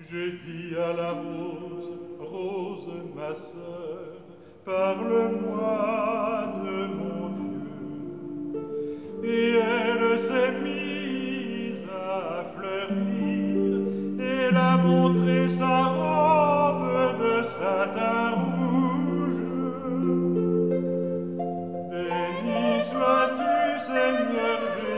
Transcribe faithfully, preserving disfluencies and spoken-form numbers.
J'ai dit à la rose, rose ma sœur, parle-moi de mon Dieu. Et elle s'est mise à fleurir, et a montré sa robe de satin rouge. Béni sois-tu, Seigneur Jésus.